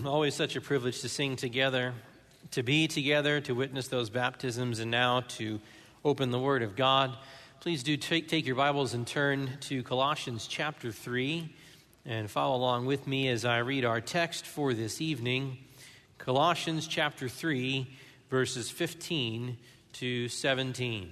Always such a privilege to sing together, to be together, to witness those baptisms, and now to open the Word of God. Please do take your Bibles and turn to Colossians chapter 3 and follow along with me as I read our text for this evening. Colossians chapter 3, verses 15 to 17.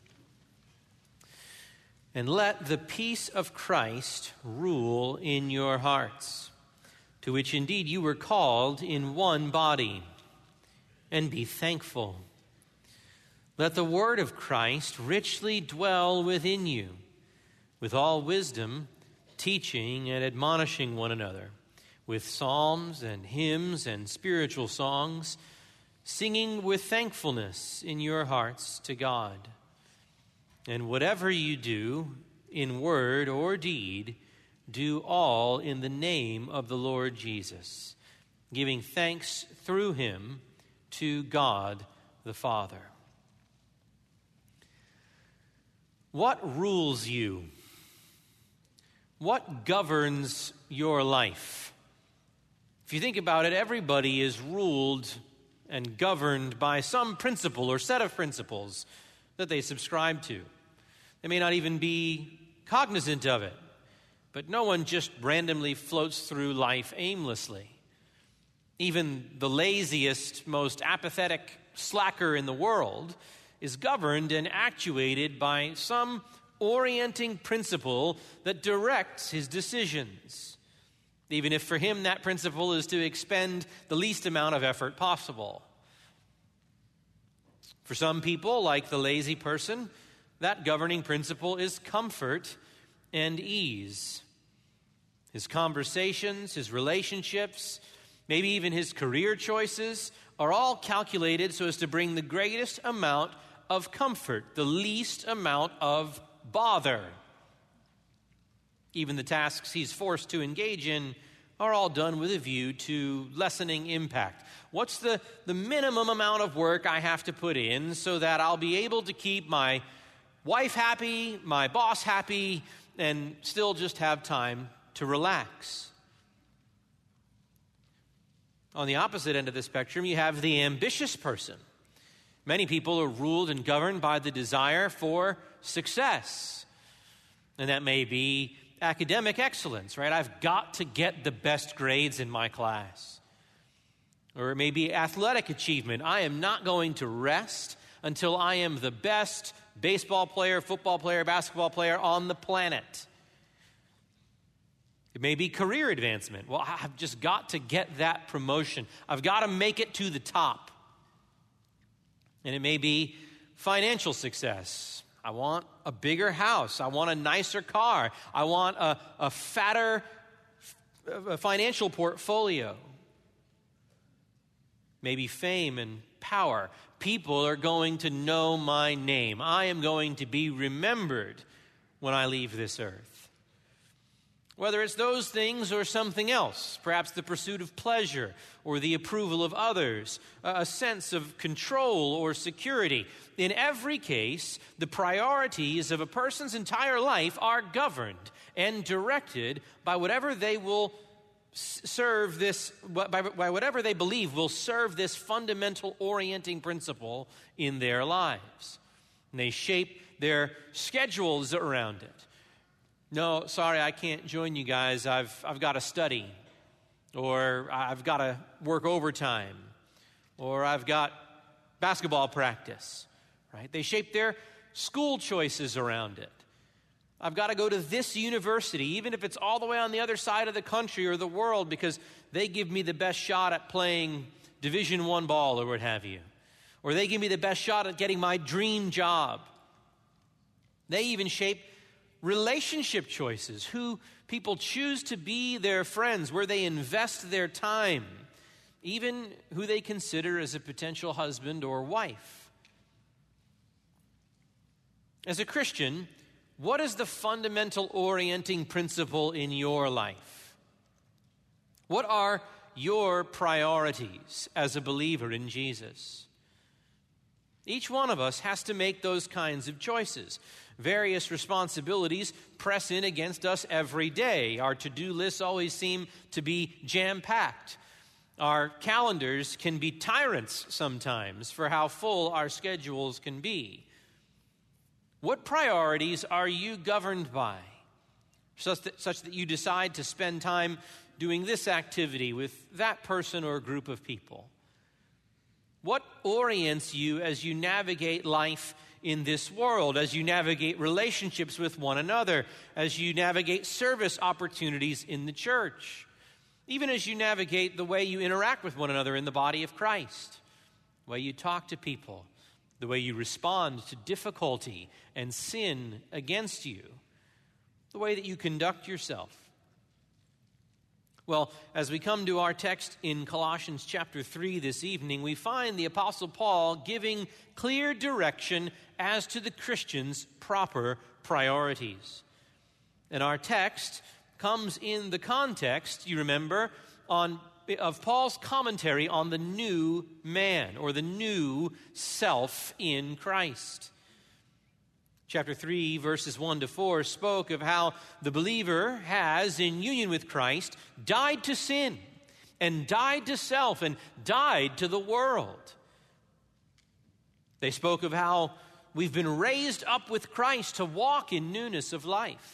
And let the peace of Christ rule in your hearts, to which indeed you were called in one body, and be thankful. Let the word of Christ richly dwell within you, with all wisdom, teaching and admonishing one another, with psalms and hymns and spiritual songs, singing with thankfulness in your hearts to God. And whatever you do, in word or deed, do all in the name of the Lord Jesus, giving thanks through him to God the Father. What rules you? What governs your life? If you think about it, everybody is ruled and governed by some principle or set of principles that they subscribe to. They may not even be cognizant of it, but no one just randomly floats through life aimlessly. Even the laziest, most apathetic slacker in the world is governed and actuated by some orienting principle that directs his decisions, even if for him that principle is to expend the least amount of effort possible. For some people, like the lazy person, that governing principle is comfort and ease. His conversations, his relationships, maybe even his career choices are all calculated so as to bring the greatest amount of comfort, the least amount of bother. Even the tasks he's forced to engage in are all done with a view to lessening impact. What's the minimum amount of work I have to put in so that I'll be able to keep my wife happy, my boss happy, and still just have time to relax? On the opposite end of the spectrum, you have the ambitious person. Many people are ruled and governed by the desire for success. And that may be academic excellence, right? I've got to get the best grades in my class. Or it may be athletic achievement. I am not going to rest until I am the best baseball player, football player, basketball player on the planet. It may be career advancement. Well, I've just got to get that promotion. I've got to make it to the top. And it may be financial success. I want a bigger house. I want a nicer car. I want a fatter financial portfolio. Maybe fame and power. People are going to know my name. I am going to be remembered when I leave this earth. Whether it's those things or something else, perhaps the pursuit of pleasure or the approval of others, a sense of control or security. In every case, the priorities of a person's entire life are governed and directed by whatever they will serve this, by whatever they believe will serve this fundamental orienting principle in their lives. And they shape their schedules around it. No, sorry, I can't join you guys. I've got to study, or I've got to work overtime, or I've got basketball practice, right? They shape their school choices around it. I've got to go to this university, even if it's all the way on the other side of the country or the world, because they give me the best shot at playing Division I ball or what have you. Or they give me the best shot at getting my dream job. They even shape relationship choices, who people choose to be their friends, where they invest their time, even who they consider as a potential husband or wife. As a Christian, what is the fundamental orienting principle in your life? What are your priorities as a believer in Jesus? Each one of us has to make those kinds of choices. Various responsibilities press in against us every day. Our to-do lists always seem to be jam-packed. Our calendars can be tyrants sometimes for how full our schedules can be. What priorities are you governed by, such that you decide to spend time doing this activity with that person or group of people? What orients you as you navigate life in this world, as you navigate relationships with one another, as you navigate service opportunities in the church, even as you navigate the way you interact with one another in the body of Christ, the way you talk to people, the way you respond to difficulty and sin against you, the way that you conduct yourself? Well, as we come to our text in Colossians chapter 3 this evening, we find the Apostle Paul giving clear direction as to the Christian's proper priorities. And our text comes in the context, you remember, of Paul's commentary on the new man, or the new self in Christ. Chapter 3, verses 1 to 4 spoke of how the believer has, in union with Christ, died to sin, and died to self, and died to the world. They spoke of how we've been raised up with Christ to walk in newness of life.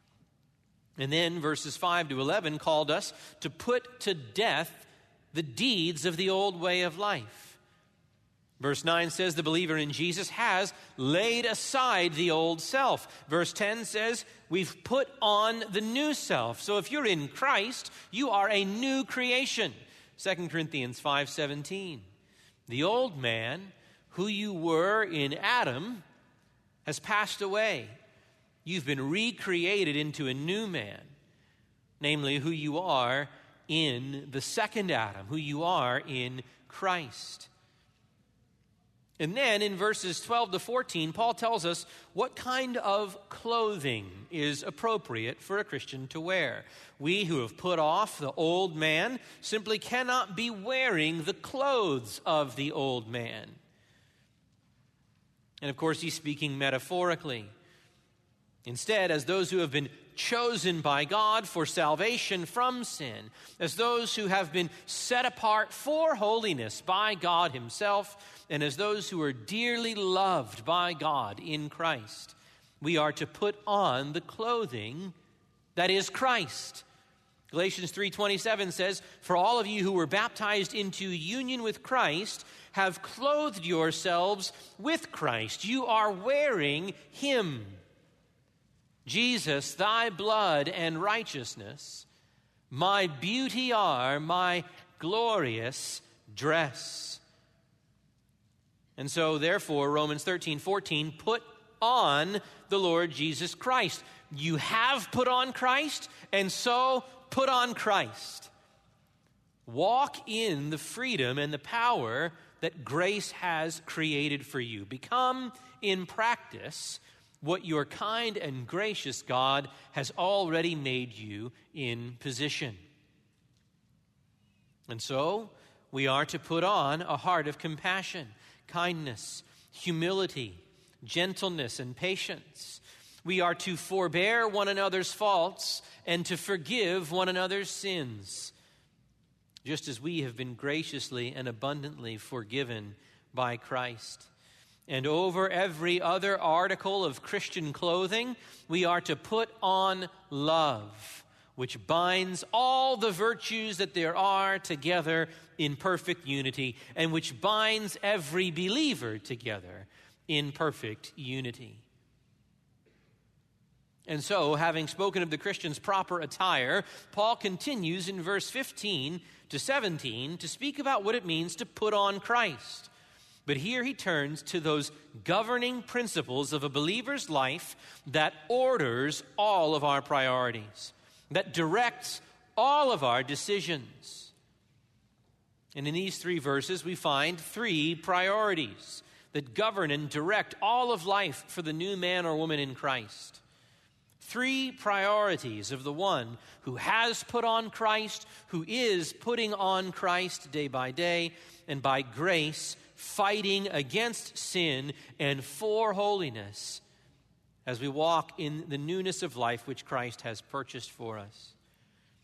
And then verses 5 to 11 called us to put to death the deeds of the old way of life. Verse 9 says the believer in Jesus has laid aside the old self. Verse 10 says we've put on the new self. So if you're in Christ, you are a new creation. 2 Corinthians 5:17. The old man, who you were in Adam, has passed away. You've been recreated into a new man, namely who you are in the second Adam, who you are in Christ. And then in verses 12 to 14, Paul tells us what kind of clothing is appropriate for a Christian to wear. We who have put off the old man simply cannot be wearing the clothes of the old man. And of course, he's speaking metaphorically. Instead, as those who have been chosen by God for salvation from sin, as those who have been set apart for holiness by God himself, and as those who are dearly loved by God in Christ, we are to put on the clothing that is Christ. Galatians 3:27 says, "For all of you who were baptized into union with Christ have clothed yourselves with Christ." You are wearing him. Jesus, thy blood and righteousness, my beauty are my glorious dress. And so, therefore, Romans 13:14, put on the Lord Jesus Christ. You have put on Christ, and so put on Christ. Walk in the freedom and the power that grace has created for you. Become, in practice, what your kind and gracious God has already made you in position. And so, we are to put on a heart of compassion, kindness, humility, gentleness, and patience. We are to forbear one another's faults and to forgive one another's sins, just as we have been graciously and abundantly forgiven by Christ. And over every other article of Christian clothing, we are to put on love, which binds all the virtues that there are together in perfect unity, and which binds every believer together in perfect unity. And so, having spoken of the Christian's proper attire, Paul continues in verse 15 to 17 to speak about what it means to put on Christ. But here he turns to those governing principles of a believer's life that orders all of our priorities, that directs all of our decisions. And in these 3 verses, we find 3 priorities that govern and direct all of life for the new man or woman in Christ. 3 priorities of the one who has put on Christ, who is putting on Christ day by day, and by grace fighting against sin and for holiness as we walk in the newness of life which Christ has purchased for us.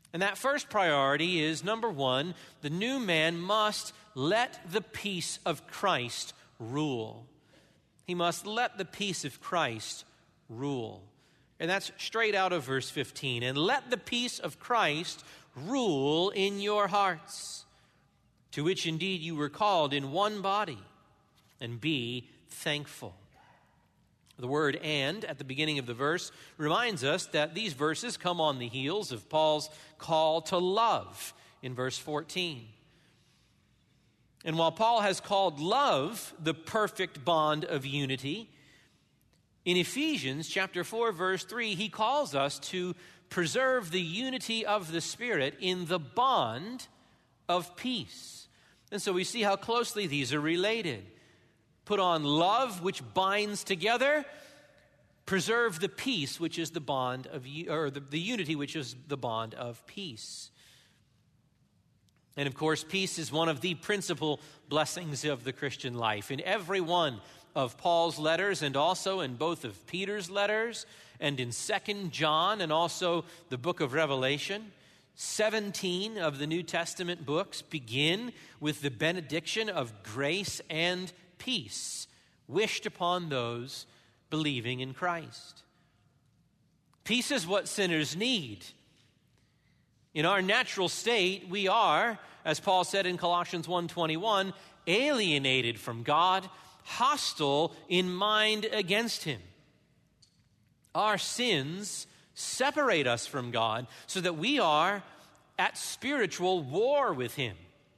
And that first priority is, number one, the new man must let the peace of Christ rule. He must let the peace of Christ rule. And that's straight out of verse 15. And let the peace of Christ rule in your hearts, to which indeed you were called in one body, and be thankful. The word "and" at the beginning of the verse reminds us that these verses come on the heels of Paul's call to love in verse 14. And while Paul has called love the perfect bond of unity, in Ephesians chapter 4, verse 3, he calls us to preserve the unity of the Spirit in the bond of peace. And so we see how closely these are related. Put on love, which binds together. Preserve the peace, which is the bond of, or the unity, which is the bond of peace. And of course, peace is one of the principal blessings of the Christian life. In every one of Paul's letters, and also in both of Peter's letters, and in 2 John, and also the book of Revelation, 17 of the New Testament books begin with the benediction of grace and peace wished upon those believing in Christ. Peace is what sinners need. In our natural state, we are, as Paul said in Colossians 1:21, alienated from God, hostile in mind against him. Our sins separate us from God so that we are at spiritual war with him.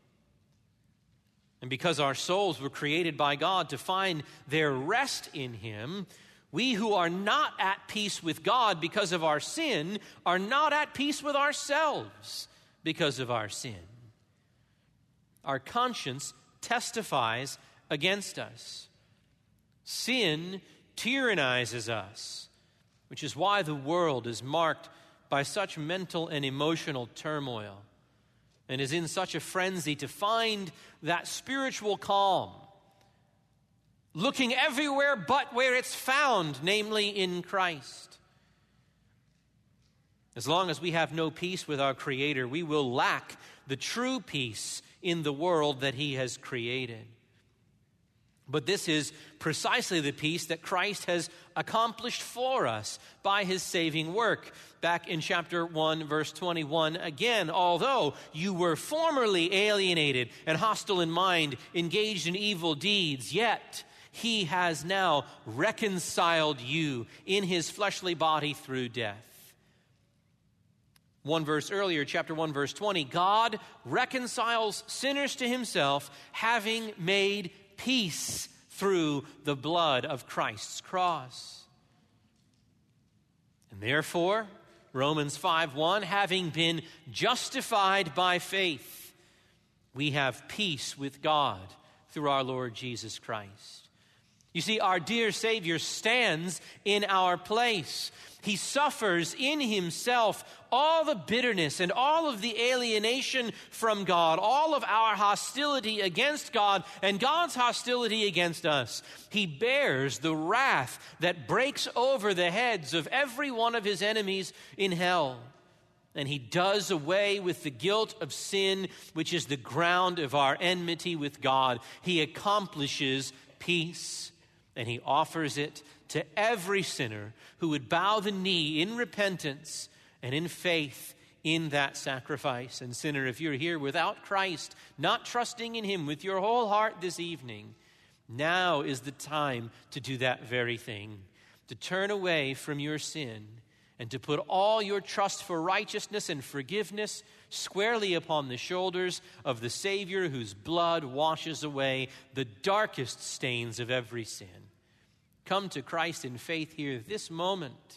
And because our souls were created by God to find their rest in him, we who are not at peace with God because of our sin are not at peace with ourselves because of our sin. Our conscience testifies against us. Sin tyrannizes us, which is why the world is marked by such mental and emotional turmoil and is in such a frenzy to find that spiritual calm, looking everywhere but where it's found, namely in Christ. As long as we have no peace with our Creator, we will lack the true peace in the world that he has created. But this is precisely the peace that Christ has accomplished for us by his saving work. Back in chapter 1, verse 21, again, although you were formerly alienated and hostile in mind, engaged in evil deeds, yet he has now reconciled you in his fleshly body through death. One verse earlier, chapter 1, verse 20, God reconciles sinners to himself, having made peace through the blood of Christ's cross. And therefore, Romans 5:1, having been justified by faith, we have peace with God through our Lord Jesus Christ. You see, our dear Savior stands in our place. He suffers in himself all the bitterness and all of the alienation from God, all of our hostility against God and God's hostility against us. He bears the wrath that breaks over the heads of every one of his enemies in hell. And he does away with the guilt of sin, which is the ground of our enmity with God. He accomplishes peace. And he offers it to every sinner who would bow the knee in repentance and in faith in that sacrifice. And sinner, if you're here without Christ, not trusting in him with your whole heart this evening, now is the time to do that very thing, to turn away from your sin and to put all your trust for righteousness and forgiveness squarely upon the shoulders of the Savior whose blood washes away the darkest stains of every sin. Come to Christ in faith here this moment.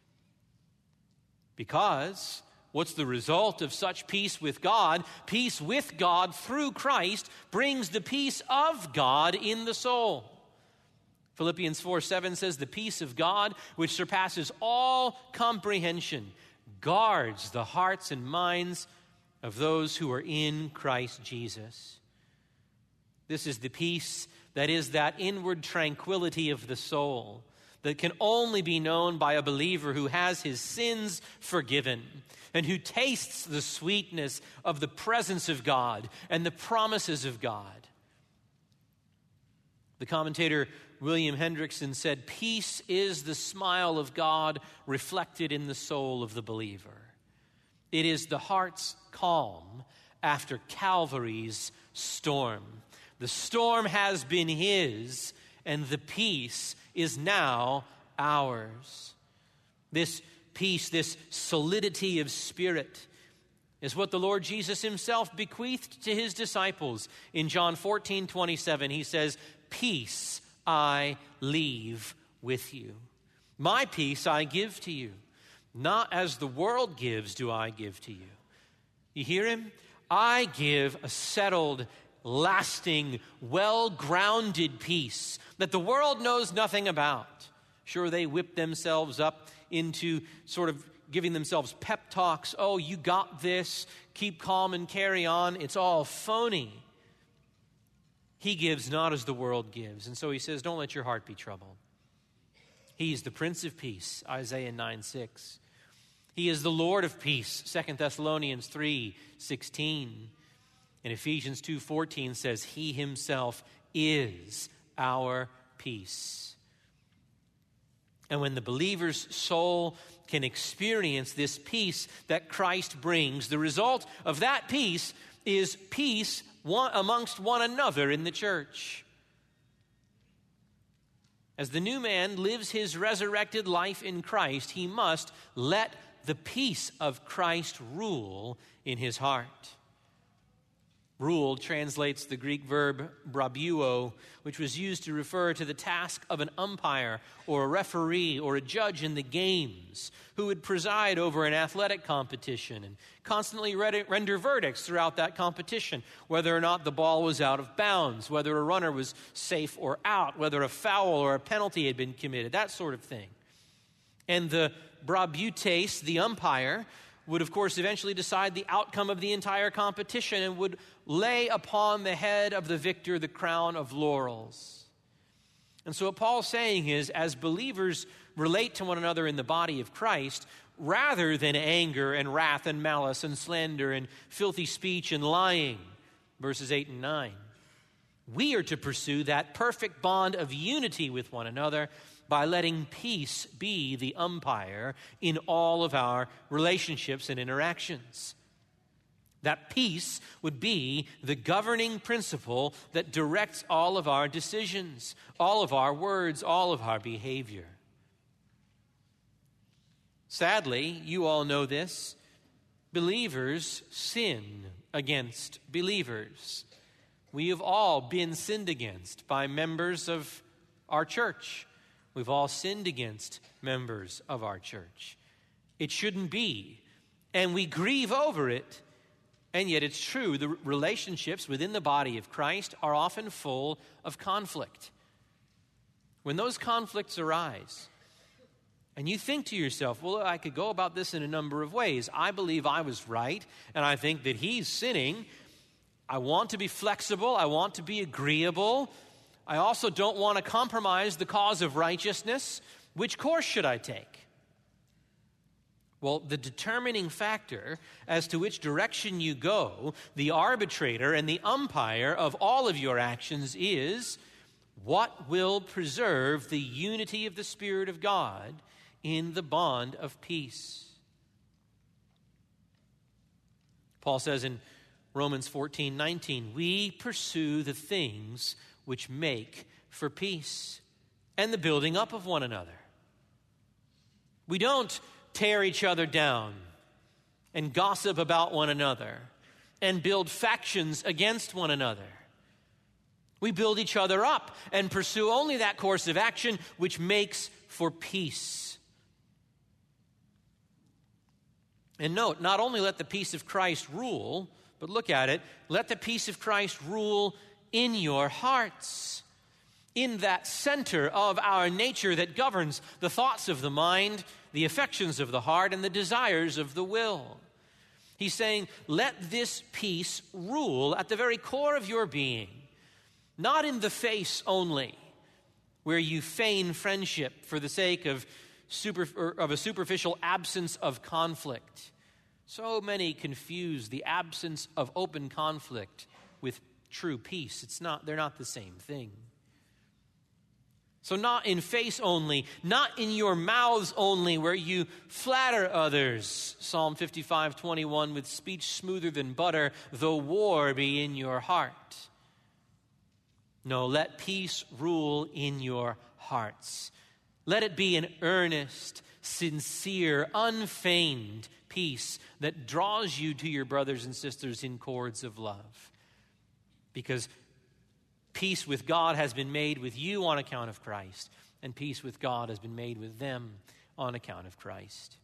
Because what's the result of such peace with God? Peace with God through Christ brings the peace of God in the soul. Philippians 4:7 says, the peace of God, which surpasses all comprehension, guards the hearts and minds of those who are in Christ Jesus. This is the peace that is that inward tranquility of the soul that can only be known by a believer who has his sins forgiven and who tastes the sweetness of the presence of God and the promises of God. The commentator William Hendrickson said, "Peace is the smile of God reflected in the soul of the believer. It is the heart's calm after Calvary's storm. The storm has been his, and the peace is now ours." This peace, this solidity of spirit, is what the Lord Jesus himself bequeathed to his disciples. In John 14:27, he says, "Peace I leave with you. My peace I give to you. Not as the world gives do I give to you." You hear him? I give a settled, lasting, well-grounded peace that the world knows nothing about. Sure, they whip themselves up into sort of giving themselves pep talks. Oh, you got this. Keep calm and carry on. It's all phony. He gives not as the world gives. And so he says, don't let your heart be troubled. He's the Prince of Peace, Isaiah 9:6. He is the Lord of peace, 2 Thessalonians 3:16. And Ephesians 2:14 says, he himself is our peace. And when the believer's soul can experience this peace that Christ brings, the result of that peace is peace amongst one another in the church. As the new man lives his resurrected life in Christ, he must let the peace of Christ rule in his heart. Rule translates the Greek verb brabuo, which was used to refer to the task of an umpire or a referee or a judge in the games who would preside over an athletic competition and constantly render verdicts throughout that competition, whether or not the ball was out of bounds, whether a runner was safe or out, whether a foul or a penalty had been committed, that sort of thing. And the brabutes, the umpire, would of course eventually decide the outcome of the entire competition and would lay upon the head of the victor the crown of laurels. And so what Paul's saying is, as believers relate to one another in the body of Christ, rather than anger and wrath and malice and slander and filthy speech and lying, verses 8 and 9, we are to pursue that perfect bond of unity with one another by letting peace be the umpire in all of our relationships and interactions. That peace would be the governing principle that directs all of our decisions, all of our words, all of our behavior. Sadly, you all know this, believers sin against believers. We have all been sinned against by members of our church. We've all sinned against members of our church. It shouldn't be, and we grieve over it. And yet it's true, the relationships within the body of Christ are often full of conflict. When those conflicts arise, and you think to yourself, well, I could go about this in a number of ways. I believe I was right, and I think that he's sinning. I want to be flexible. I want to be agreeable. I also don't want to compromise the cause of righteousness. Which course should I take? Well, the determining factor as to which direction you go, the arbitrator and the umpire of all of your actions is what will preserve the unity of the Spirit of God in the bond of peace. Paul says in Romans 14:19, we pursue the things which make for peace and the building up of one another. We don't tear each other down and gossip about one another and build factions against one another. We build each other up and pursue only that course of action which makes for peace. And note, not only let the peace of Christ rule, but look at it, let the peace of Christ rule in your hearts, in that center of our nature that governs the thoughts of the mind, the affections of the heart, and the desires of the will. He's saying, let this peace rule at the very core of your being, not in the face only, where you feign friendship for the sake of a superficial absence of conflict. So many confuse the absence of open conflict with true peace. They're not the same thing. So not in face only, not in your mouths only, where you flatter others. Psalm 55:21, with speech smoother than butter, though war be in your heart. No, let peace rule in your hearts. Let it be an earnest, sincere, unfeigned peace that draws you to your brothers and sisters in cords of love. Because peace with God has been made with you on account of Christ, and peace with God has been made with them on account of Christ.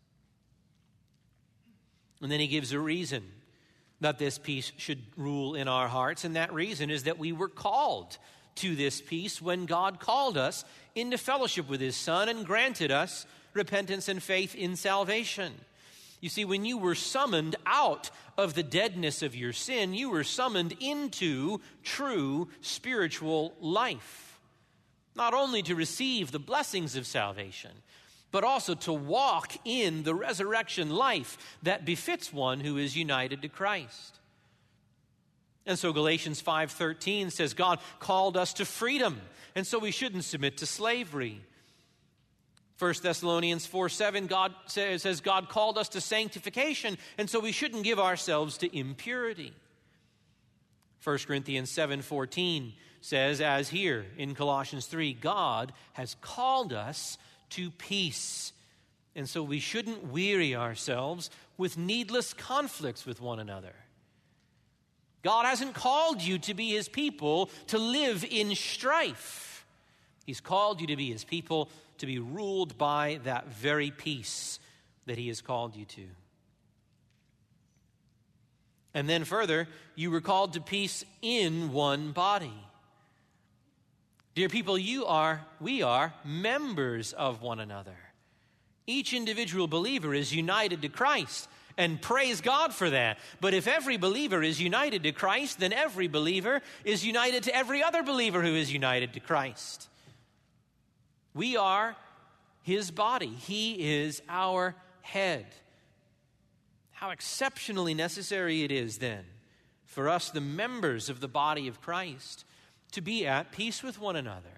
And then he gives a reason that this peace should rule in our hearts, and that reason is that we were called to this peace when God called us into fellowship with his Son and granted us repentance and faith in salvation. You see, when you were summoned out of the deadness of your sin, you were summoned into true spiritual life. Not only to receive the blessings of salvation, but also to walk in the resurrection life that befits one who is united to Christ. And so Galatians 5:13 says God called us to freedom, and so we shouldn't submit to slavery. 1 Thessalonians 4:7, God says God called us to sanctification, and so we shouldn't give ourselves to impurity. 1 Corinthians 7:14 says, as here in Colossians 3, God has called us to peace, and so we shouldn't weary ourselves with needless conflicts with one another. God hasn't called you to be his people to live in strife. He's called you to be his people to be ruled by that very peace that he has called you to. And then further, you were called to peace in one body. Dear people, we are members of one another. Each individual believer is united to Christ, and praise God for that. But if every believer is united to Christ, then every believer is united to every other believer who is united to Christ. We are his body. He is our head. How exceptionally necessary it is then for us, the members of the body of Christ, to be at peace with one another.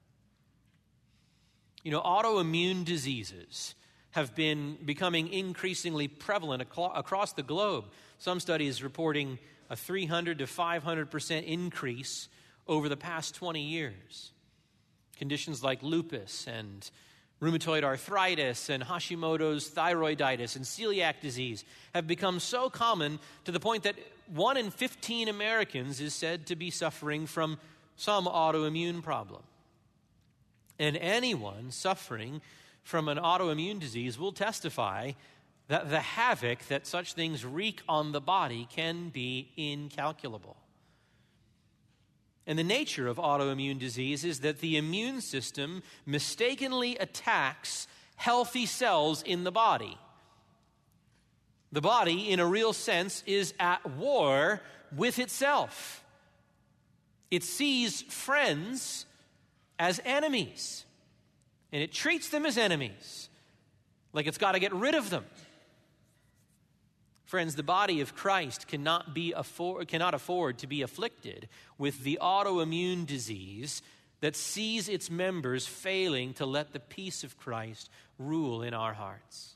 You know, autoimmune diseases have been becoming increasingly prevalent across the globe. Some studies reporting a 300 to 500% increase over the past 20 years. Conditions like lupus and rheumatoid arthritis and Hashimoto's thyroiditis and celiac disease have become so common to the point that 1 in 15 Americans is said to be suffering from some autoimmune problem. And anyone suffering from an autoimmune disease will testify that the havoc that such things wreak on the body can be incalculable. And the nature of autoimmune disease is that the immune system mistakenly attacks healthy cells in the body. The body, in a real sense, is at war with itself. It sees friends as enemies, and it treats them as enemies, like it's got to get rid of them. Friends, the body of Christ cannot afford to be afflicted with the autoimmune disease that sees its members failing to let the peace of Christ rule in our hearts.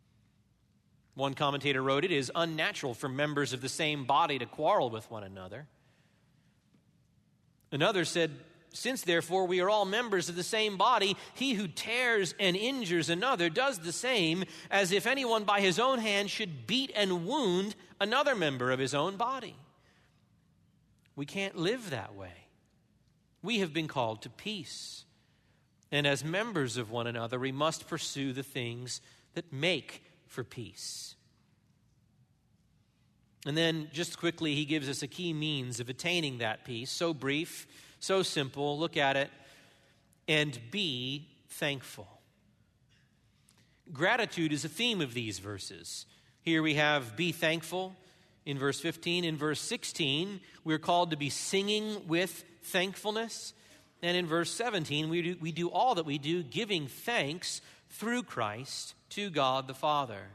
One commentator wrote, "It is unnatural for members of the same body to quarrel with one another." Another said, "Since, therefore, we are all members of the same body, he who tears and injures another does the same as if anyone by his own hand should beat and wound another member of his own body." We can't live that way. We have been called to peace. And as members of one another, we must pursue the things that make for peace. And then, just quickly, he gives us a key means of attaining that peace. So brief, so simple. Look at it. And be thankful. Gratitude is a theme of these verses. Here we have be thankful in verse 15. In verse 16, we're called to be singing with thankfulness. And in verse 17, we do all that we do, giving thanks through Christ to God the Father.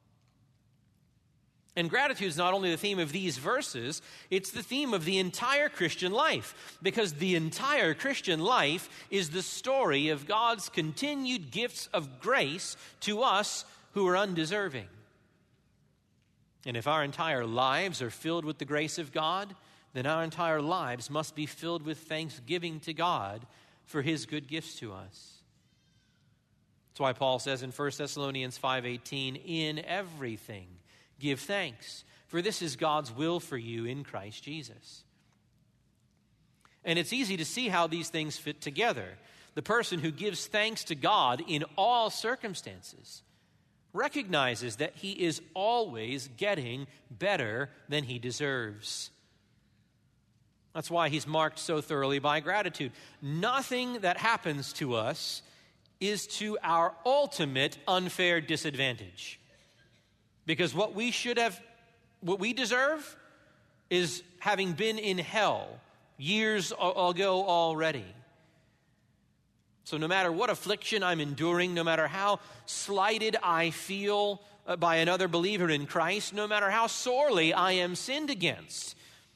And gratitude is not only the theme of these verses, it's the theme of the entire Christian life, because the entire Christian life is the story of God's continued gifts of grace to us who are undeserving. And if our entire lives are filled with the grace of God, then our entire lives must be filled with thanksgiving to God for his good gifts to us. That's why Paul says in 1 Thessalonians 5:18, "In everything give thanks, for this is God's will for you in Christ Jesus." And it's easy to see how these things fit together. The person who gives thanks to God in all circumstances recognizes that he is always getting better than he deserves. That's why he's marked so thoroughly by gratitude. Nothing that happens to us is to our ultimate unfair disadvantage. Because what we deserve is having been in hell years ago already. So no matter what affliction I'm enduring, no matter how slighted I feel by another believer in Christ, no matter how sorely I am sinned against,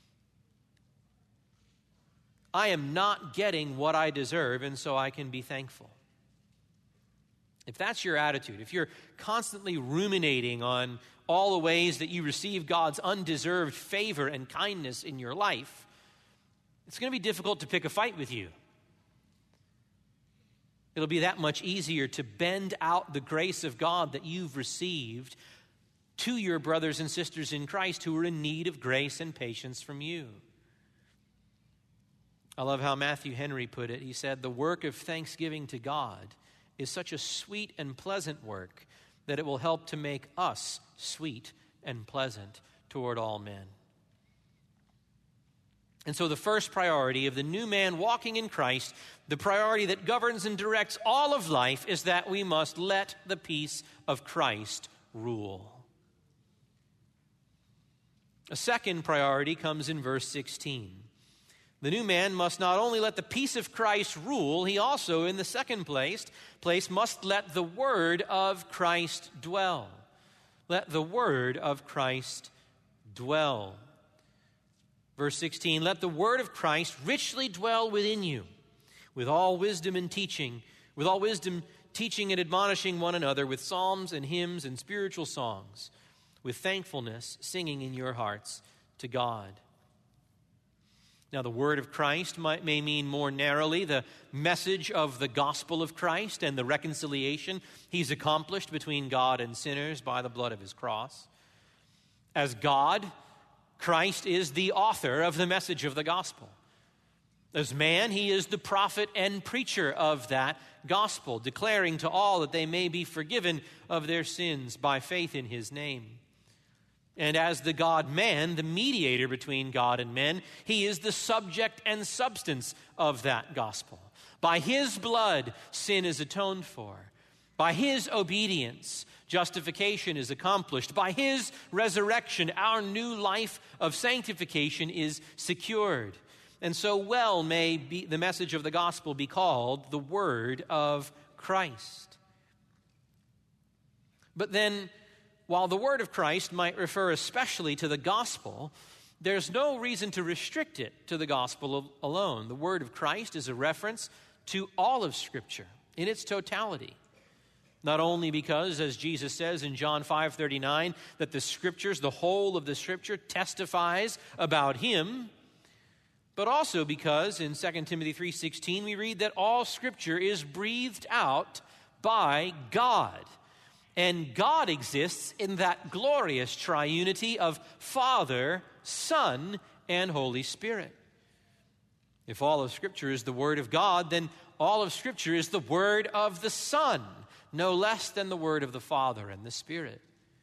I am not getting what I deserve, and so I can be thankful. If that's your attitude, if you're constantly ruminating on all the ways that you receive God's undeserved favor and kindness in your life, it's going to be difficult to pick a fight with you. It'll be that much easier to bend out the grace of God that you've received to your brothers and sisters in Christ who are in need of grace and patience from you. I love how Matthew Henry put it. He said, "The work of thanksgiving to God is such a sweet and pleasant work that it will help to make us sweet and pleasant toward all men." And so the first priority of the new man walking in Christ, the priority that governs and directs all of life, is that we must let the peace of Christ rule. A second priority comes in verse 16. The new man must not only let the peace of Christ rule, he also, in the second place must let the word of Christ dwell. Let the word of Christ dwell. Verse 16, "Let the word of Christ richly dwell within you, with all wisdom teaching and admonishing one another with psalms and hymns and spiritual songs, with thankfulness singing in your hearts to God." Now, the word of Christ may mean more narrowly the message of the gospel of Christ and the reconciliation he's accomplished between God and sinners by the blood of his cross. As God, Christ is the author of the message of the gospel. As man, he is the prophet and preacher of that gospel, declaring to all that they may be forgiven of their sins by faith in his name. And as the God-man, the mediator between God and men, he is the subject and substance of that gospel. By his blood, sin is atoned for. By his obedience, justification is accomplished. By his resurrection, our new life of sanctification is secured. And so well may the message of the gospel be called the word of Christ. But then, while the word of Christ might refer especially to the gospel, there's no reason to restrict it to the gospel alone. The word of Christ is a reference to all of Scripture in its totality. Not only because, as Jesus says in John 5:39, that the Scriptures, the whole of the Scripture, testifies about him, but also because in 2 Timothy 3:16 we read that all Scripture is breathed out by God. And God exists in that glorious triunity of Father, Son, and Holy Spirit. If all of Scripture is the Word of God, then all of Scripture is the Word of the Son, no less than the Word of the Father and the Spirit.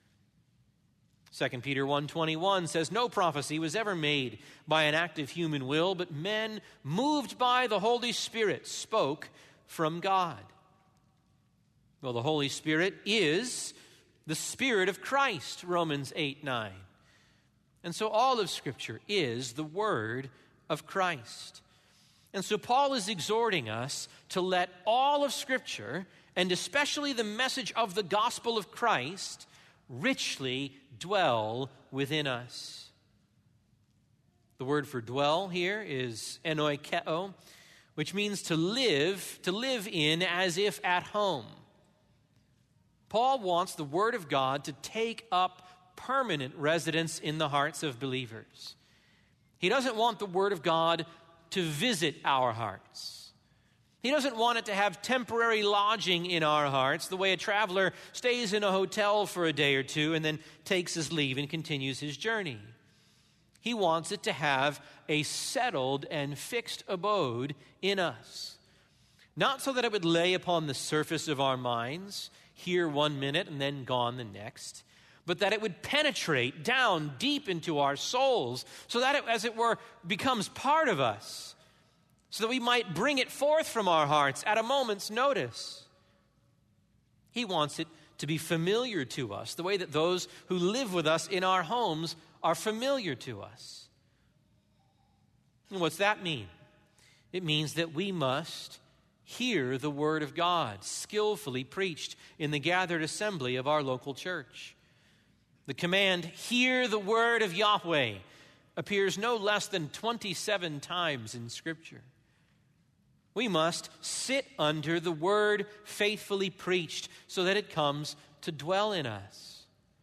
2 Peter 1:21 says, "No prophecy was ever made by an act of human will, but men moved by the Holy Spirit spoke from God." Well, the Holy Spirit is the Spirit of Christ, Romans 8:9. And so all of Scripture is the Word of Christ. And so Paul is exhorting us to let all of Scripture, and especially the message of the gospel of Christ, richly dwell within us. The word for dwell here is enoikeo, which means to live in as if at home. Paul wants the Word of God to take up permanent residence in the hearts of believers. He doesn't want the Word of God to visit our hearts. He doesn't want it to have temporary lodging in our hearts, the way a traveler stays in a hotel for a day or two and then takes his leave and continues his journey. He wants it to have a settled and fixed abode in us. Not so that it would lay upon the surface of our minds, here 1 minute and then gone the next, but that it would penetrate down deep into our souls so that it, as it were, becomes part of us, so that we might bring it forth from our hearts at a moment's notice. He wants it to be familiar to us, the way that those who live with us in our homes are familiar to us. And what's that mean? It means that we must hear the Word of God skillfully preached in the gathered assembly of our local church. The command, hear the word of Yahweh, appears no less than 27 times in Scripture. We must sit under the word faithfully preached so that it comes to dwell in us.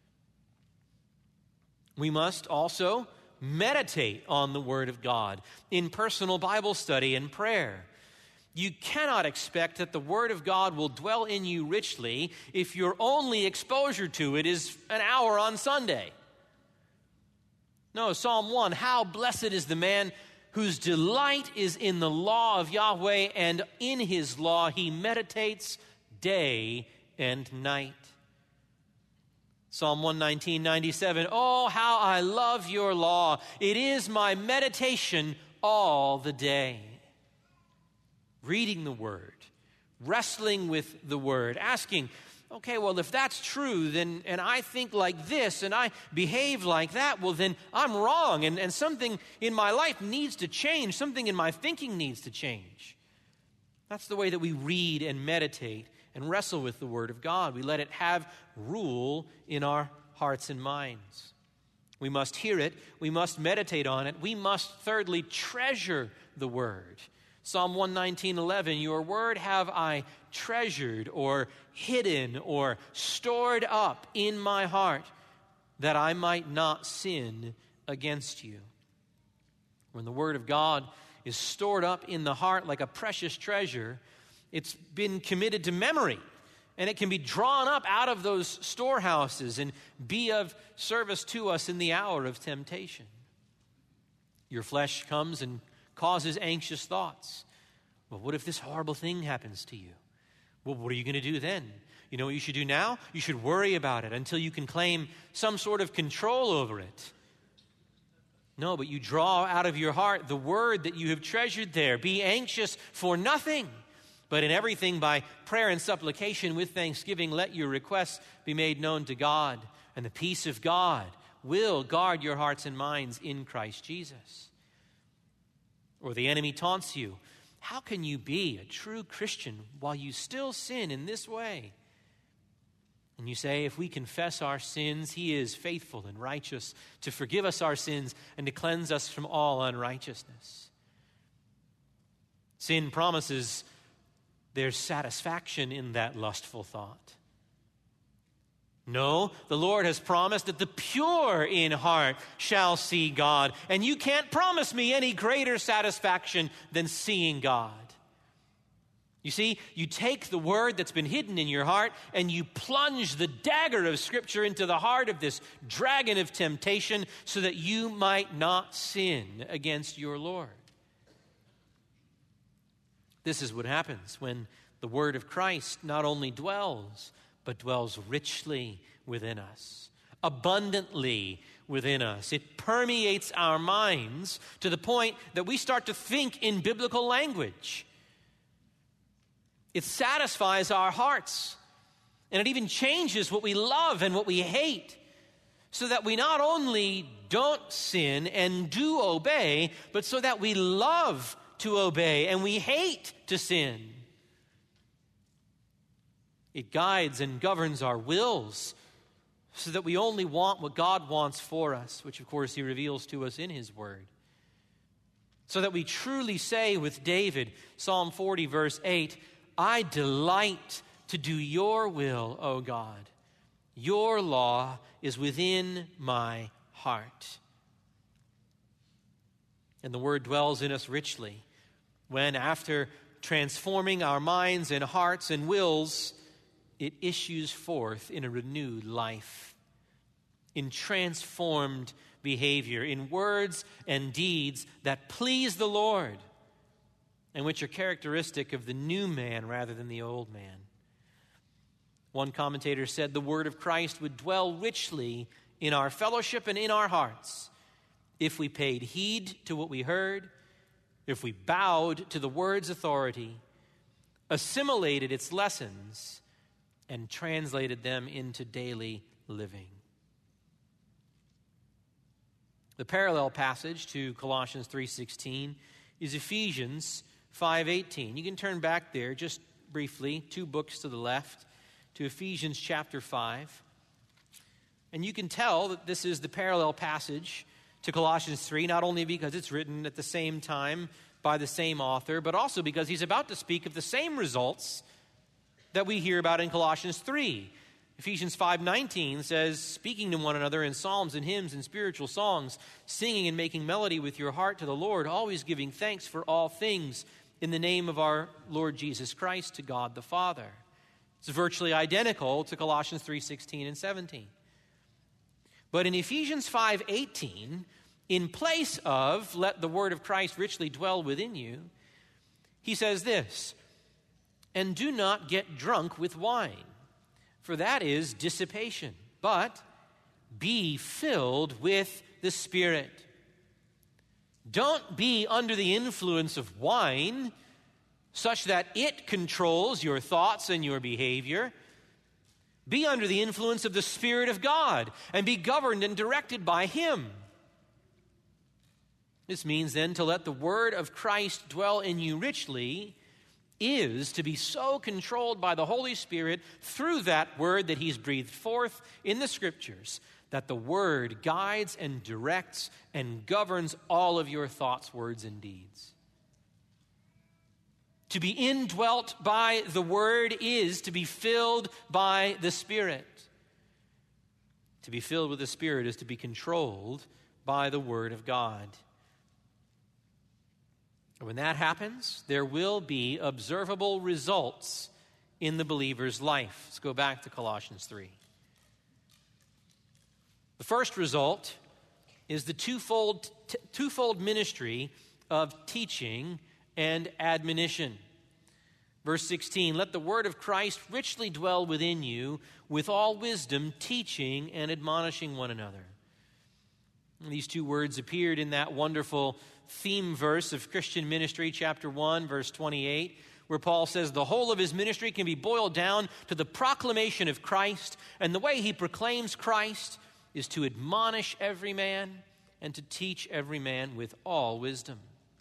We must also meditate on the Word of God in personal Bible study and prayer. You cannot expect that the Word of God will dwell in you richly if your only exposure to it is an hour on Sunday. No, Psalm 1, how blessed is the man whose delight is in the law of Yahweh, and in his law he meditates day and night. Psalm 119:97, oh, how I love your law. It is my meditation all the day. Reading the Word, wrestling with the Word, asking, okay, well, if that's true, then, and I think like this, and I behave like that, well, then I'm wrong, and something in my life needs to change. Something in my thinking needs to change. That's the way that we read and meditate and wrestle with the Word of God. We let it have rule in our hearts and minds. We must hear it. We must meditate on it. We must, thirdly, treasure the Word. Psalm 119:11, your word have I treasured or hidden or stored up in my heart that I might not sin against you. When the Word of God is stored up in the heart like a precious treasure, it's been committed to memory, and it can be drawn up out of those storehouses and be of service to us in the hour of temptation. Your flesh comes and causes anxious thoughts. Well, what if this horrible thing happens to you? Well, what are you going to do then? You know what you should do now? You should worry about it until you can claim some sort of control over it. No, but you draw out of your heart the word that you have treasured there. Be anxious for nothing, but in everything by prayer and supplication with thanksgiving, let your requests be made known to God, and the peace of God will guard your hearts and minds in Christ Jesus. Or the enemy taunts you. How can you be a true Christian while you still sin in this way? And you say, if we confess our sins, he is faithful and righteous to forgive us our sins and to cleanse us from all unrighteousness. Sin promises there's satisfaction in that lustful thought. No, the Lord has promised that the pure in heart shall see God. And you can't promise me any greater satisfaction than seeing God. You see, you take the word that's been hidden in your heart and you plunge the dagger of Scripture into the heart of this dragon of temptation so that you might not sin against your Lord. This is what happens when the word of Christ not only dwells, but dwells richly within us, abundantly within us. It permeates our minds to the point that we start to think in biblical language. It satisfies our hearts, and it even changes what we love and what we hate, so that we not only don't sin and do obey, but so that we love to obey, and we hate to sin. It guides and governs our wills so that we only want what God wants for us, which of course he reveals to us in his word. So that we truly say with David, Psalm 40, verse 8, I delight to do your will, O God. Your law is within my heart. And the word dwells in us richly when, after transforming our minds and hearts and wills, it issues forth in a renewed life, in transformed behavior, in words and deeds that please the Lord and which are characteristic of the new man rather than the old man. One commentator said the word of Christ would dwell richly in our fellowship and in our hearts if we paid heed to what we heard, if we bowed to the word's authority, assimilated its lessons, and translated them into daily living. The parallel passage to Colossians 3:16 is Ephesians 5:18. You can turn back there just briefly, 2 books to the left, to Ephesians chapter 5. And you can tell that this is the parallel passage to Colossians 3, not only because it's written at the same time by the same author, but also because he's about to speak of the same results that we hear about in Colossians 3. Ephesians 5:19 says, speaking to one another in psalms and hymns and spiritual songs, singing and making melody with your heart to the Lord, always giving thanks for all things in the name of our Lord Jesus Christ to God the Father. It's virtually identical to Colossians 3:16 and 17. But in Ephesians 5:18, in place of let the word of Christ richly dwell within you, he says this, and do not get drunk with wine, for that is dissipation, but be filled with the Spirit. Don't be under the influence of wine such that it controls your thoughts and your behavior. Be under the influence of the Spirit of God and be governed and directed by Him. This means then to let the word of Christ dwell in you richly is to be so controlled by the Holy Spirit through that word that He's breathed forth in the Scriptures that the word guides and directs and governs all of your thoughts, words, and deeds. To be indwelt by the word is to be filled by the Spirit. To be filled with the Spirit is to be controlled by the word of God. When that happens, there will be observable results in the believer's life. Let's go back to Colossians 3. The first result is the twofold ministry of teaching and admonition. Verse 16, let the word of Christ richly dwell within you with all wisdom, teaching and admonishing one another. And these two words appeared in that wonderful theme verse of Christian ministry, chapter 1, verse 28, where Paul says the whole of his ministry can be boiled down to the proclamation of Christ, and the way he proclaims Christ is to admonish every man and to teach every man with all wisdom.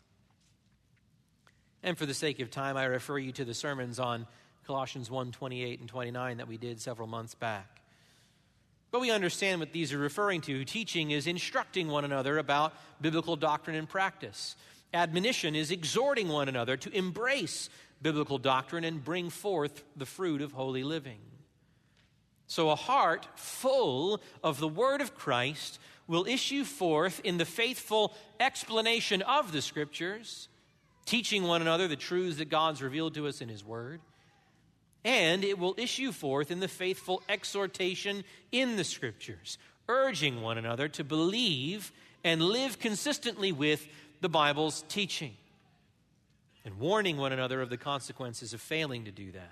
And for the sake of time, I refer you to the sermons on Colossians 1, 28 and 29 that we did several months back. But we understand what these are referring to. Teaching is instructing one another about biblical doctrine and practice. Admonition is exhorting one another to embrace biblical doctrine and bring forth the fruit of holy living. So a heart full of the word of Christ will issue forth in the faithful explanation of the Scriptures, teaching one another the truths that God's revealed to us in His word. And it will issue forth in the faithful exhortation in the Scriptures, urging one another to believe and live consistently with the Bible's teaching, and warning one another of the consequences of failing to do that.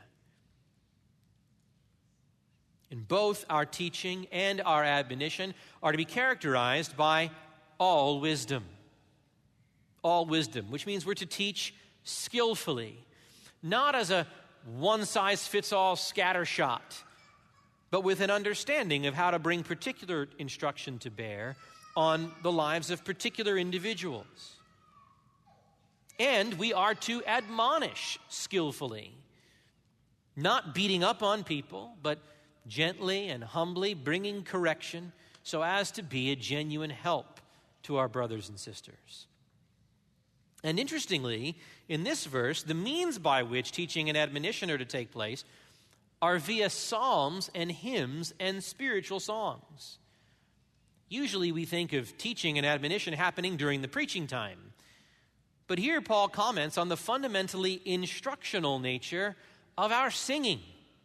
And both our teaching and our admonition are to be characterized by all wisdom. All wisdom, which means we're to teach skillfully, not as a one-size-fits-all scattershot, but with an understanding of how to bring particular instruction to bear on the lives of particular individuals. And we are to admonish skillfully, not beating up on people, but gently and humbly bringing correction so as to be a genuine help to our brothers and sisters. And interestingly, in this verse, the means by which teaching and admonition are to take place are via psalms and hymns and spiritual songs. Usually we think of teaching and admonition happening during the preaching time. But here Paul comments on the fundamentally instructional nature of our singing,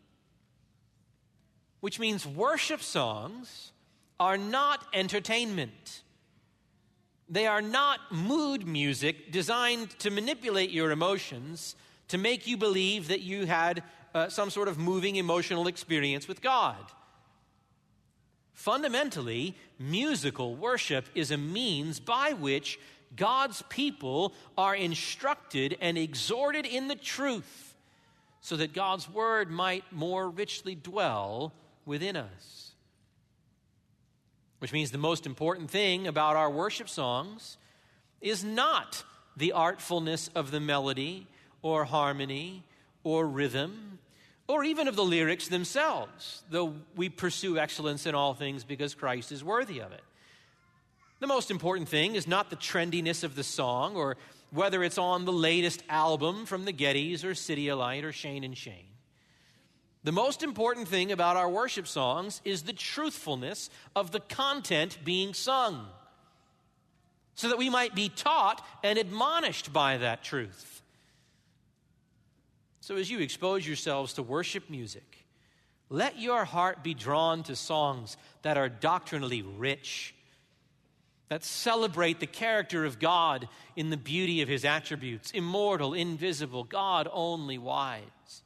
which means worship songs are not entertainment. They are not mood music designed to manipulate your emotions, to make you believe that you had some sort of moving emotional experience with God. Fundamentally, musical worship is a means by which God's people are instructed and exhorted in the truth so that God's word might more richly dwell within us. Which means the most important thing about our worship songs is not the artfulness of the melody or harmony or rhythm or even of the lyrics themselves, though we pursue excellence in all things because Christ is worthy of it. The most important thing is not the trendiness of the song or whether it's on the latest album from the Gettys or Cityalite or Shane and Shane. The most important thing about our worship songs is the truthfulness of the content being sung, so that we might be taught and admonished by that truth. So as you expose yourselves to worship music, let your heart be drawn to songs that are doctrinally rich, that celebrate the character of God in the beauty of his attributes, immortal, invisible, God only wise.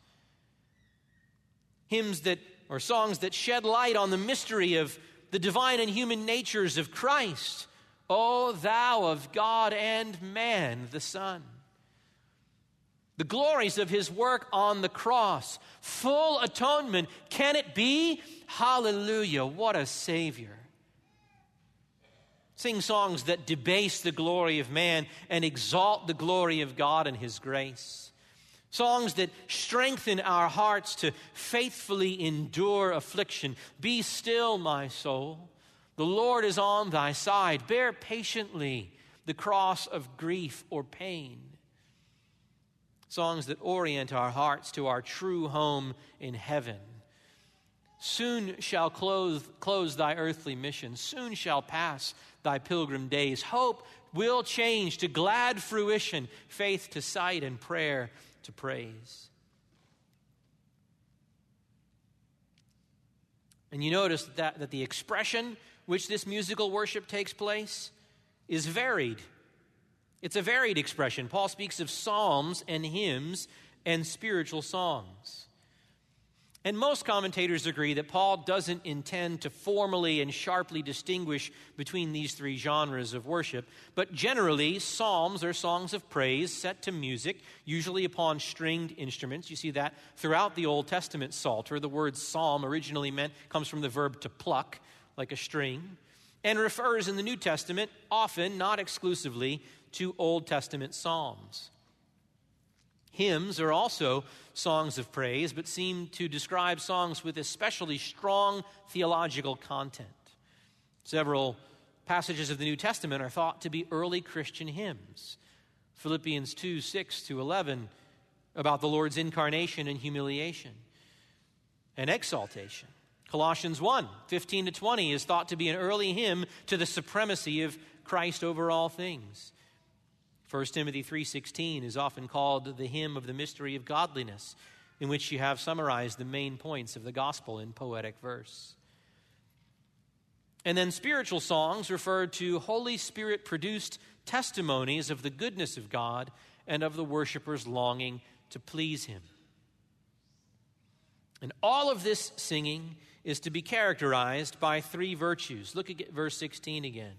Hymns or songs that shed light on the mystery of the divine and human natures of Christ. O thou of God and man, the Son. The glories of his work on the cross. Full atonement. Can it be? Hallelujah, what a Savior. Sing songs that debase the glory of man and exalt the glory of God and his grace. Songs that strengthen our hearts to faithfully endure affliction. Be still, my soul. The Lord is on thy side. Bear patiently the cross of grief or pain. Songs that orient our hearts to our true home in heaven. Soon shall close thy earthly mission. Soon shall pass thy pilgrim days. Hope will change to glad fruition, faith to sight, and prayer to praise. And you notice that the expression which this musical worship takes place is varied. It's a varied expression. Paul speaks of psalms and hymns and spiritual songs. And most commentators agree that Paul doesn't intend to formally and sharply distinguish between these three genres of worship, but generally, psalms are songs of praise set to music, usually upon stringed instruments. You see that throughout the Old Testament Psalter. The word psalm originally comes from the verb to pluck, like a string, and refers in the New Testament, often, not exclusively, to Old Testament psalms. Hymns are also songs of praise, but seem to describe songs with especially strong theological content. Several passages of the New Testament are thought to be early Christian hymns. Philippians 2:6-11, about the Lord's incarnation and humiliation and exaltation. Colossians 1:15-20 is thought to be an early hymn to the supremacy of Christ over all things. 1 Timothy 3:16 is often called the hymn of the mystery of godliness, in which you have summarized the main points of the gospel in poetic verse. And then spiritual songs refer to Holy Spirit-produced testimonies of the goodness of God and of the worshipers longing to please him. And all of this singing is to be characterized by three virtues. Look at verse 16 again.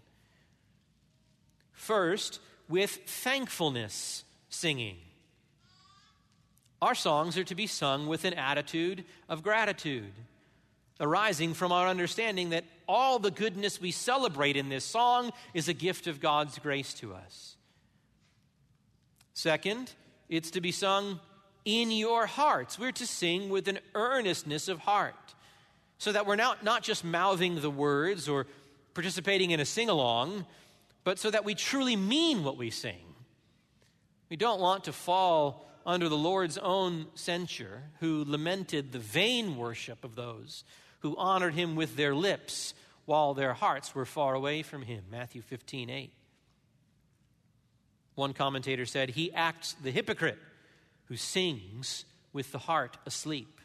First, with thankfulness singing. Our songs are to be sung with an attitude of gratitude, arising from our understanding that all the goodness we celebrate in this song is a gift of God's grace to us. Second, it's to be sung in your hearts. We're to sing with an earnestness of heart, so that we're not just mouthing the words or participating in a sing-along, but so that we truly mean what we sing. We don't want to fall under the Lord's own censure, who lamented the vain worship of those who honored him with their lips while their hearts were far away from him. Matthew 15:8. One commentator said, he acts the hypocrite who sings with the heart asleep.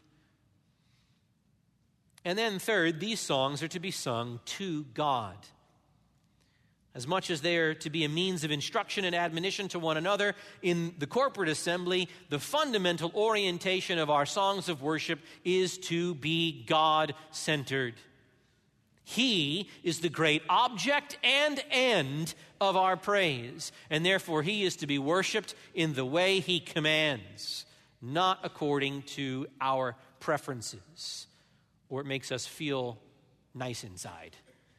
And then third, these songs are to be sung to God. As much as they are to be a means of instruction and admonition to one another in the corporate assembly, the fundamental orientation of our songs of worship is to be God-centered. He is the great object and end of our praise, and therefore he is to be worshiped in the way he commands, not according to our preferences, or it makes us feel nice inside.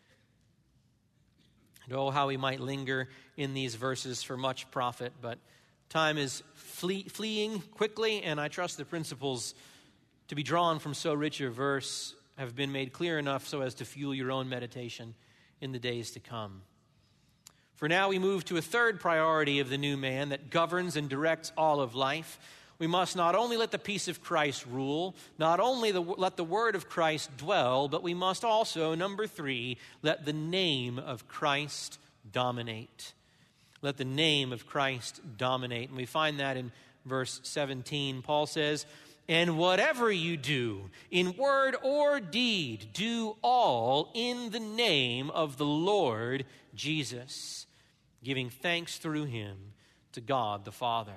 And oh, how we might linger in these verses for much profit, but time is fleeing quickly, and I trust the principles to be drawn from so rich a verse have been made clear enough so as to fuel your own meditation in the days to come. For now, we move to a third priority of the new man that governs and directs all of life. We must not only let the peace of Christ rule, not only let the word of Christ dwell, but we must also, number 3, let the name of Christ dominate. Let the name of Christ dominate. And we find that in verse 17. Paul says, and whatever you do, in word or deed, do all in the name of the Lord Jesus, giving thanks through him to God the Father.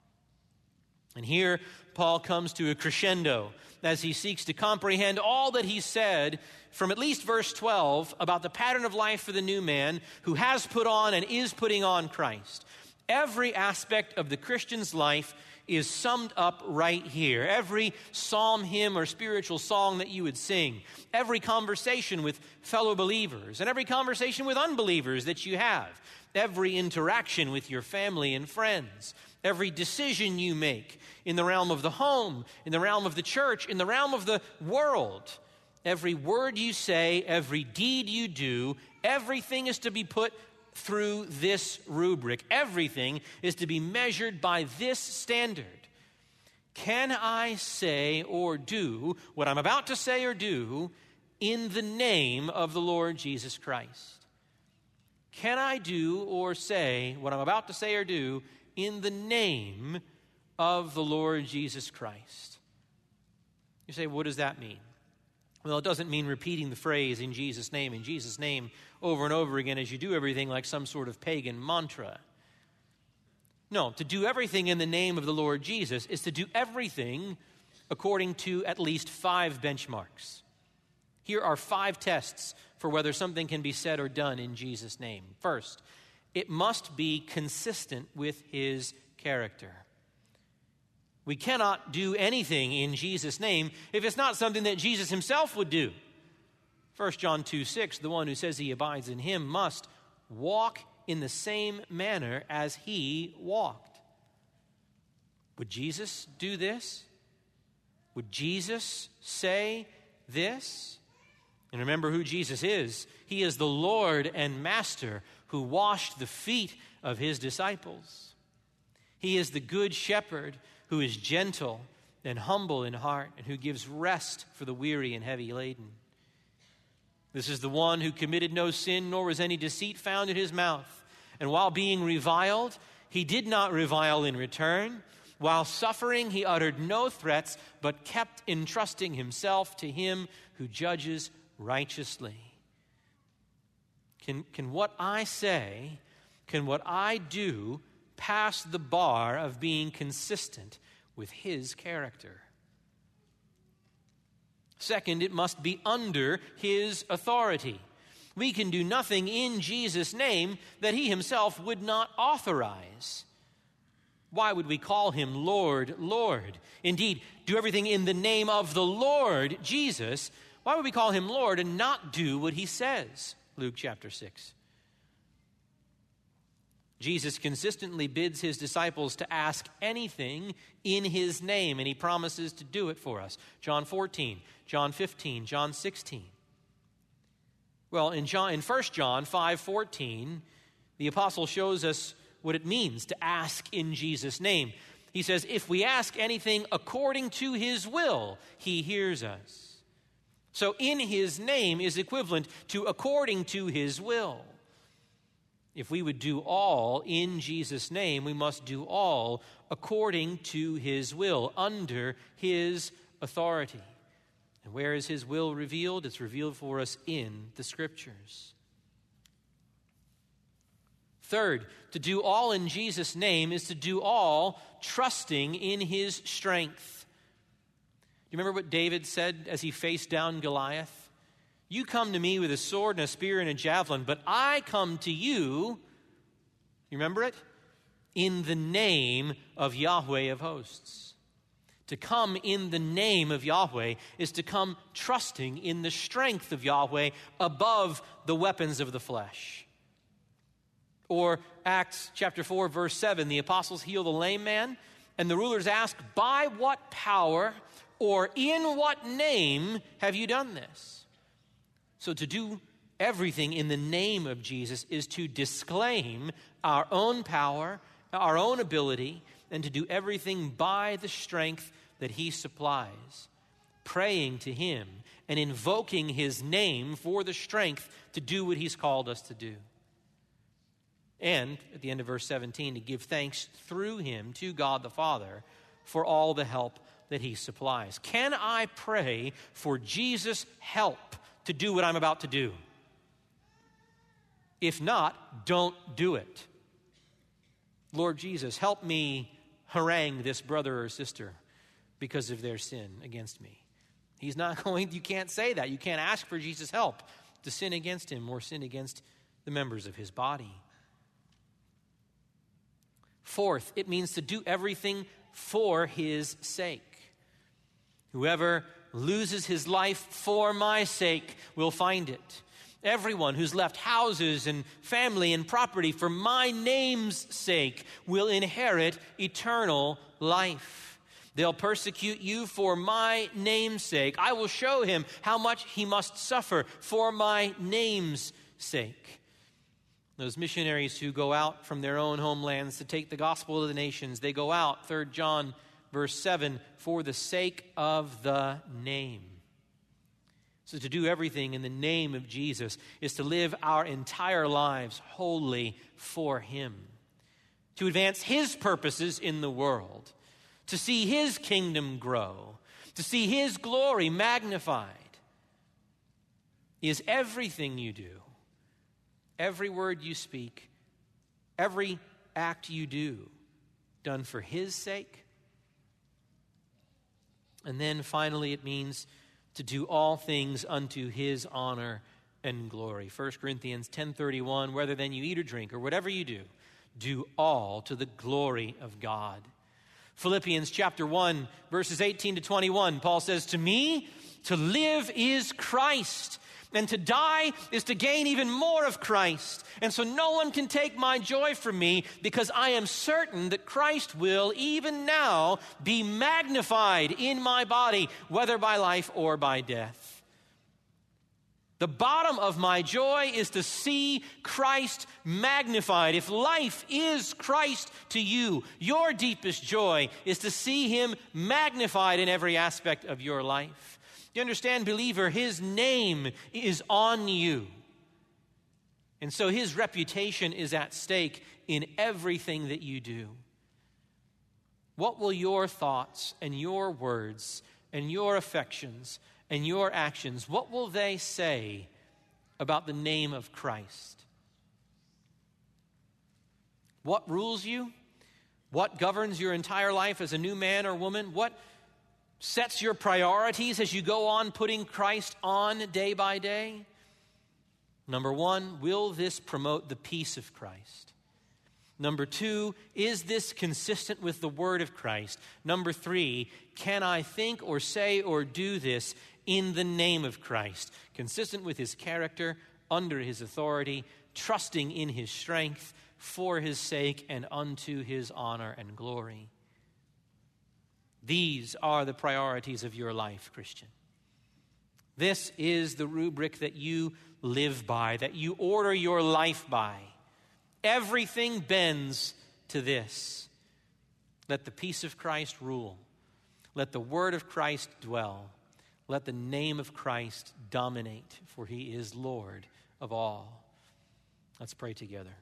And here, Paul comes to a crescendo as he seeks to comprehend all that he said from at least verse 12 about the pattern of life for the new man who has put on and is putting on Christ. Every aspect of the Christian's life is summed up right here. Every psalm, hymn, or spiritual song that you would sing, every conversation with fellow believers, and every conversation with unbelievers that you have, every interaction with your family and friends, every decision you make in the realm of the home, in the realm of the church, in the realm of the world, every word you say, every deed you do, everything is to be put through this rubric. Everything is to be measured by this standard. Can I say or do what I'm about to say or do in the name of the Lord Jesus Christ? Can I do or say what I'm about to say or do in the name of the Lord Jesus Christ? You say, what does that mean? Well, it doesn't mean repeating the phrase in Jesus' name over and over again as you do everything like some sort of pagan mantra. No, to do everything in the name of the Lord Jesus is to do everything according to at least 5 benchmarks. Here are 5 tests for whether something can be said or done in Jesus' name. First, it must be consistent with his character. We cannot do anything in Jesus' name if it's not something that Jesus himself would do. 1 John 2:6, the one who says he abides in him must walk in the same manner as he walked. Would Jesus do this? Would Jesus say this? And remember who Jesus is. He is the Lord and Master who washed the feet of his disciples. He is the good shepherd who is gentle and humble in heart and who gives rest for the weary and heavy laden. This is the one who committed no sin, nor was any deceit found in his mouth. And while being reviled, he did not revile in return. While suffering, he uttered no threats, but kept entrusting himself to him who judges righteously. Can what I say, can what I do pass the bar of being consistent with his character? Second, it must be under his authority. We can do nothing in Jesus' name that he himself would not authorize. Why would we call him Lord, Lord? Indeed, do everything in the name of the Lord Jesus. Why would we call him Lord and not do what he says? Luke chapter 6. Jesus consistently bids his disciples to ask anything in his name, and he promises to do it for us. John 14, John 15, John 16. Well, in 1 John 5:14, the apostle shows us what it means to ask in Jesus' name. He says, if we ask anything according to his will, he hears us. So in his name is equivalent to according to his will. If we would do all in Jesus' name, we must do all according to his will, under his authority. And where is his will revealed? It's revealed for us in the Scriptures. Third, to do all in Jesus' name is to do all trusting in his strength. Do you remember what David said as he faced down Goliath? You come to me with a sword and a spear and a javelin, but I come to you, you remember it? In the name of Yahweh of hosts. To come in the name of Yahweh is to come trusting in the strength of Yahweh above the weapons of the flesh. Or Acts chapter 4, verse 7, the apostles heal the lame man, and the rulers ask, by what power or in what name have you done this? So to do everything in the name of Jesus is to disclaim our own power, our own ability, and to do everything by the strength that he supplies, praying to him and invoking his name for the strength to do what he's called us to do. And at the end of verse 17, to give thanks through him to God the Father for all the help that he supplies. Can I pray for Jesus' help to do what I'm about to do? If not, don't do it. Lord Jesus, help me harangue this brother or sister because of their sin against me. He's not going, you can't say that. You can't ask for Jesus' help to sin against him or sin against the members of his body. Fourth, it means to do everything for his sake. Whoever loses his life for my sake will find it. Everyone who's left houses and family and property for my name's sake will inherit eternal life. They'll persecute you for my name's sake. I will show him how much he must suffer for my name's sake. Those missionaries who go out from their own homelands to take the gospel to the nations, they go out, 3 John verse 7, for the sake of the name. So to do everything in the name of Jesus is to live our entire lives wholly for him, to advance his purposes in the world, to see his kingdom grow, to see his glory magnified. Is everything you do, every word you speak, every act you do, done for his sake? And then finally, it means to do all things unto his honor and glory. 1 Corinthians 10:31, whether then you eat or drink or whatever you do all to the glory of God. Philippians chapter 1, verses 18 to 21, Paul says, to me, to live is Christ, and to die is to gain even more of Christ. And so no one can take my joy from me, because I am certain that Christ will even now be magnified in my body, whether by life or by death. The bottom of my joy is to see Christ magnified. If life is Christ to you, your deepest joy is to see him magnified in every aspect of your life. You understand, believer, his name is on you. And so his reputation is at stake in everything that you do. What will your thoughts and your words and your affections and your actions, what will they say about the name of Christ? What rules you? What governs your entire life as a new man or woman? What sets your priorities as you go on putting Christ on day by day? Number one, will this promote the peace of Christ? Number two, is this consistent with the word of Christ? Number three, can I think or say or do this in the name of Christ, consistent with his character, under his authority, trusting in his strength, for his sake and unto his honor and glory. These are the priorities of your life, Christian. This is the rubric that you live by, that you order your life by. Everything bends to this. Let the peace of Christ rule. Let the word of Christ dwell. Let the name of Christ dominate, for he is Lord of all. Let's pray together.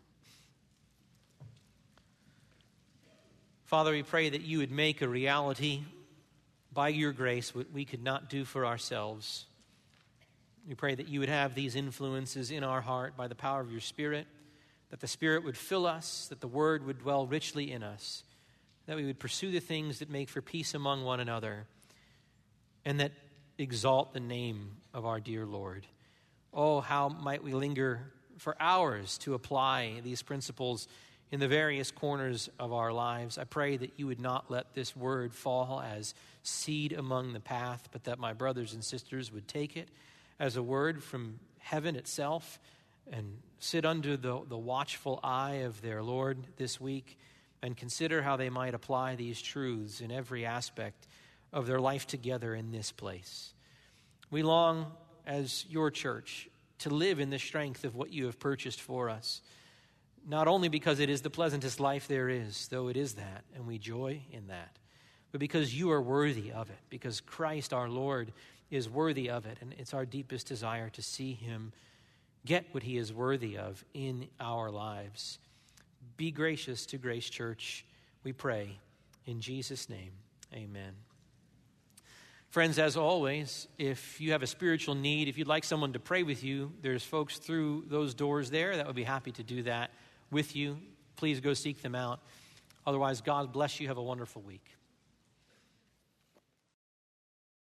Father, we pray that you would make a reality by your grace what we could not do for ourselves. We pray that you would have these influences in our heart by the power of your Spirit, that the Spirit would fill us, that the word would dwell richly in us, that we would pursue the things that make for peace among one another, and that exalt the name of our dear Lord. Oh, how might we linger for hours to apply these principles in the various corners of our lives. I pray that you would not let this word fall as seed among the path, but that my brothers and sisters would take it as a word from heaven itself and sit under the watchful eye of their Lord this week and consider how they might apply these truths in every aspect of their life together in this place. We long, as your church, to live in the strength of what you have purchased for us, not only because it is the pleasantest life there is, though it is that, and we joy in that, but because you are worthy of it, because Christ our Lord is worthy of it, and it's our deepest desire to see him get what he is worthy of in our lives. Be gracious to Grace Church, we pray. In Jesus' name, amen. Friends, as always, if you have a spiritual need, if you'd like someone to pray with you, there's folks through those doors there that would be happy to do that with you. Please go seek them out. Otherwise, God bless you. Have a wonderful week.